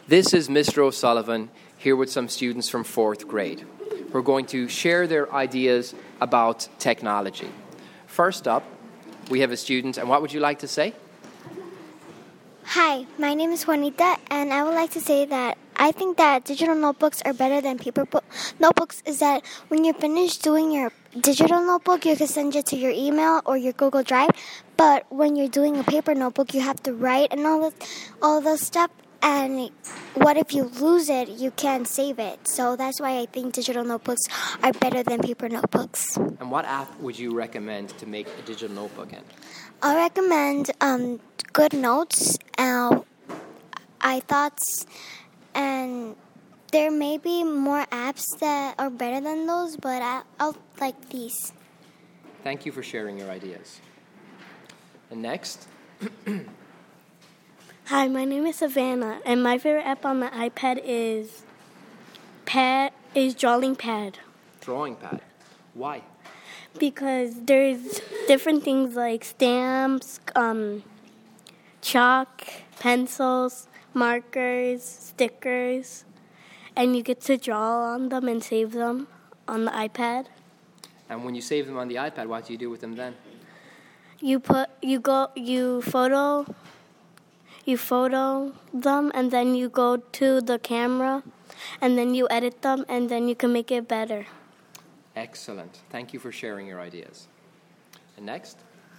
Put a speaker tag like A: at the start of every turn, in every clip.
A: This is Mr. O'Sullivan here with some students from 4th grade. We're going to share their ideas about technology. First up, we have a student, and what would you like to say?
B: Hi, my name is Juanita, and I would like to say that I think that digital notebooks are better than paper notebooks. Is that when you're finished doing your digital notebook, you can send it to your email or your Google Drive. But when you're doing a paper notebook, you have to write and all those stuff. And what if you lose it? You can't save it. So that's why I think digital notebooks are better than paper notebooks.
A: And what app would you recommend to make a digital notebook in?
B: I recommend GoodNotes, iThoughts, and there may be more apps that are better than those, but I'll like these.
A: Thank you for sharing your ideas. And next?
C: Hi, my name is Savannah, and my favorite app on the iPad is Drawing Pad.
A: Drawing Pad. Why?
C: Because there's different things like stamps, chalk, pencils, markers, stickers, and you get to draw on them and save them on the iPad.
A: And when you save them on the iPad, what do you do with them then?
C: You photo them, and then you go to the camera, and then you edit them, and then you can make it better.
A: Excellent. Thank you for sharing your ideas. And next?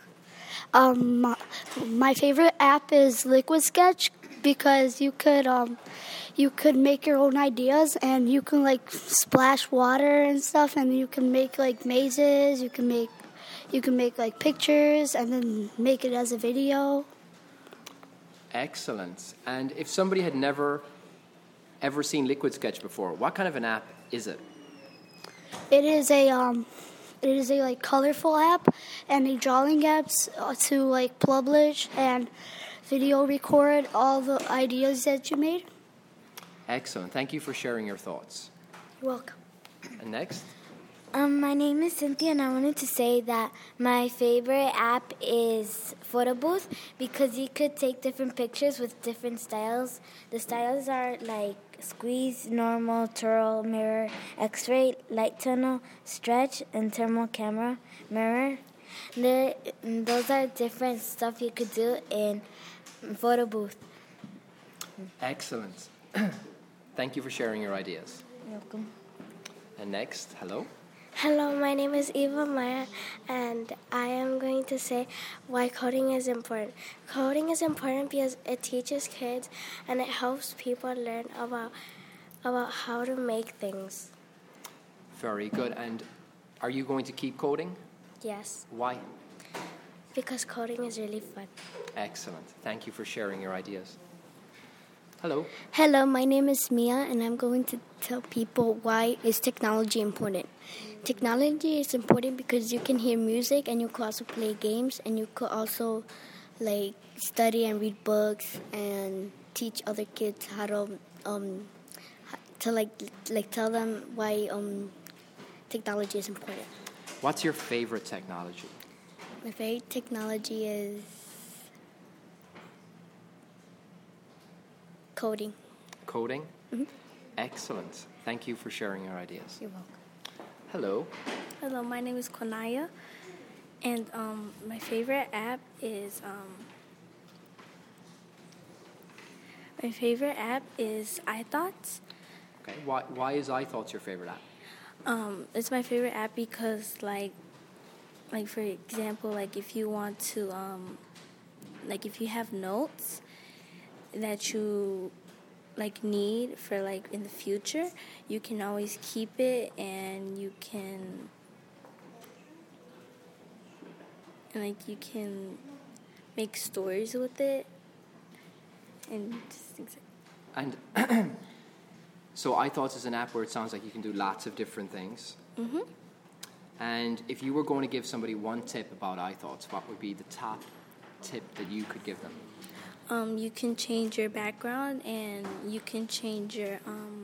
D: My favorite app is Liquid Sketch because you could make your own ideas, and you can like splash water and stuff, and you can make like mazes. You can make like pictures and then make it as a video.
A: Excellent. And if somebody had never ever seen Liquid Sketch before, what kind of an app is it?
D: It is a like colorful app and a drawing app to like publish and video record all the ideas that you made.
A: Excellent. Thank you for sharing your thoughts.
D: You're welcome.
A: And next?
B: My name is Cynthia, and I wanted to say that my favorite app is Photo Booth because you could take different pictures with different styles. The styles are like squeeze, normal, twirl, mirror, x-ray, light tunnel, stretch, and thermal camera, mirror. Those are different stuff you could do in Photo Booth.
A: Excellent. Thank you for sharing your ideas.
B: You're welcome.
A: And next, hello?
E: Hello, my name is Eva Maya, and I am going to say why coding is important. Coding is important because it teaches kids and it helps people learn about how to make things.
A: Very good. And are you going to keep coding?
E: Yes,
A: Why?
E: because coding is really fun.
A: Excellent. Thank you for sharing your ideas. Hello.
F: Hello, my name is Mia, and I'm going to tell people why is technology important. Technology is important because you can hear music, and you can also play games, and you could also like study and read books and teach other kids how to tell them why technology is important.
A: What's your favorite technology?
F: My favorite technology is coding.
A: Coding?
F: Mm-hmm.
A: Excellent. Thank you for sharing your ideas.
F: You're welcome.
A: Hello.
C: Hello, my name is Konaya, and my favorite app is iThoughts.
A: Okay. Why is iThoughts your favorite app?
C: It's my favorite app because like for example, like if you want to like if you have notes that you like need for like in the future, you can always keep it, and you can make stories with it and just things like
A: And so iThoughts is an app where it sounds like you can do lots of different things.
C: Mm-hmm.
A: And if you were going to give somebody one tip about iThoughts, what would be the top tip that you could give them?
C: You can change your background, and you can change your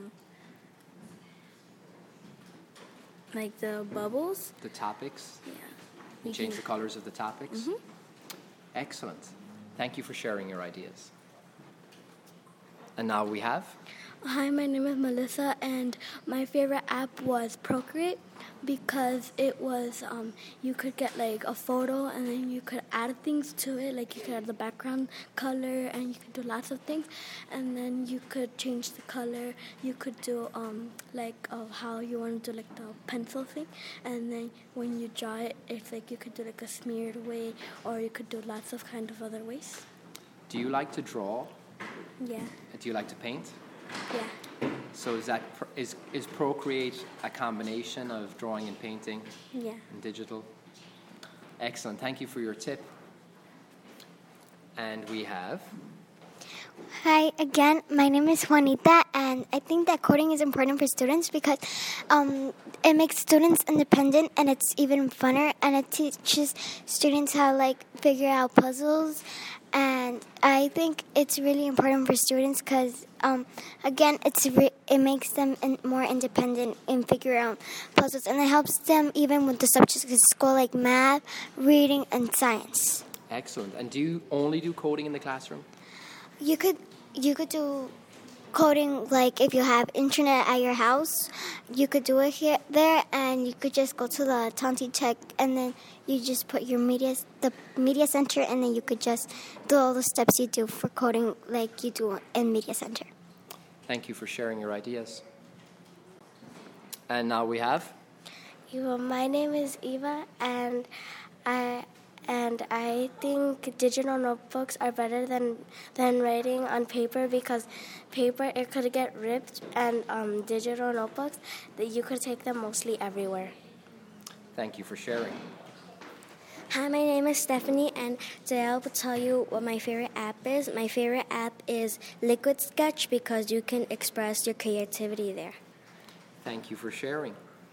C: like the bubbles.
A: The topics?
C: Yeah.
A: You change the colors of the topics?
C: Mm-hmm.
A: Excellent. Thank you for sharing your ideas. And now we have...
C: Hi, my name is Melissa, and my favorite app was Procreate because it was, you could get like a photo and then you could add things to it, like you could add the background color and you could do lots of things, and then you could change the color, you could do like how you want to do like the pencil thing, and then when you draw it, it's like you could do like a smeared way, or you could do lots of kind of other ways.
A: Do you like to draw?
C: Yeah.
A: Do you like to paint?
C: Yeah.
A: So is Procreate a combination of drawing and painting?
C: Yeah.
A: And digital? Excellent. Thank you for your tip. And we have...
B: Hi again, my name is Juanita, and I think that coding is important for students because it makes students independent, and it's even funner, and it teaches students how to figure out puzzles. And I think it's really important for students because, again, it makes them more independent in figuring out puzzles, and it helps them even with the subjects at school like math, reading, and science.
A: Excellent. And do you only do coding in the classroom?
B: You could do coding if you have internet at your house. You could do it there, and you could just go to the Tanti Tech, and then you just put your the media center, and then you could just do all the steps you do for coding like you do in media center.
A: Thank you for sharing your ideas. And now we have...
E: Eva, my name is Eva, and I think digital notebooks are better than writing on paper because paper, it could get ripped, and digital notebooks, that you could take them mostly everywhere.
A: Thank you for sharing.
F: Hi, my name is Stephanie, and today I will tell you what my favorite app is. My favorite app is Liquid Sketch because you can express your creativity there.
A: Thank you for sharing.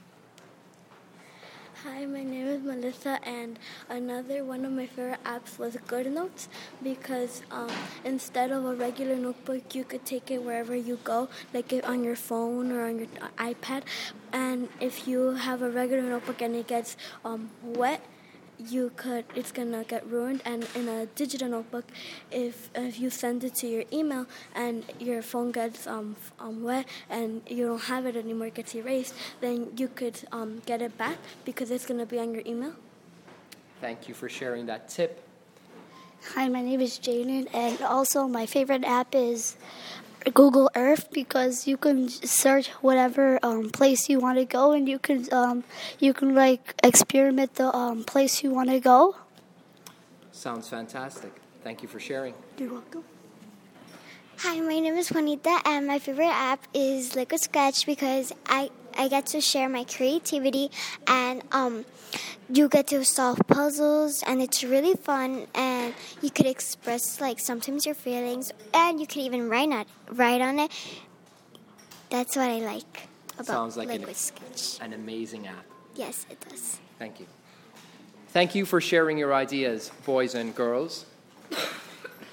C: Hi, my name is Melissa, and another one of my favorite apps was GoodNotes because instead of a regular notebook, you could take it wherever you go, like on your phone or on your iPad. And if you have a regular notebook and it gets wet, it's gonna get ruined. And in a digital notebook, if you send it to your email and your phone gets wet and you don't have it anymore, it gets erased, then you could get it back because it's gonna be on your email.
A: Thank you for sharing that tip.
D: Hi, my name is Jalen, and also my favorite app is Google Earth because you can search whatever place you want to go, and you can experiment the place you want to go.
A: Sounds fantastic. Thank you for sharing.
D: You're welcome.
B: Hi, my name is Juanita, and my favorite app is Liquid Sketch because I get to share my creativity, and you get to solve puzzles, and it's really fun, and you could express sometimes your feelings, and you can even write on it. That's what I like about
A: Sounds like
B: Liquid Sketch.
A: An amazing app.
B: Yes, it does.
A: Thank you. Thank you for sharing your ideas, boys and girls.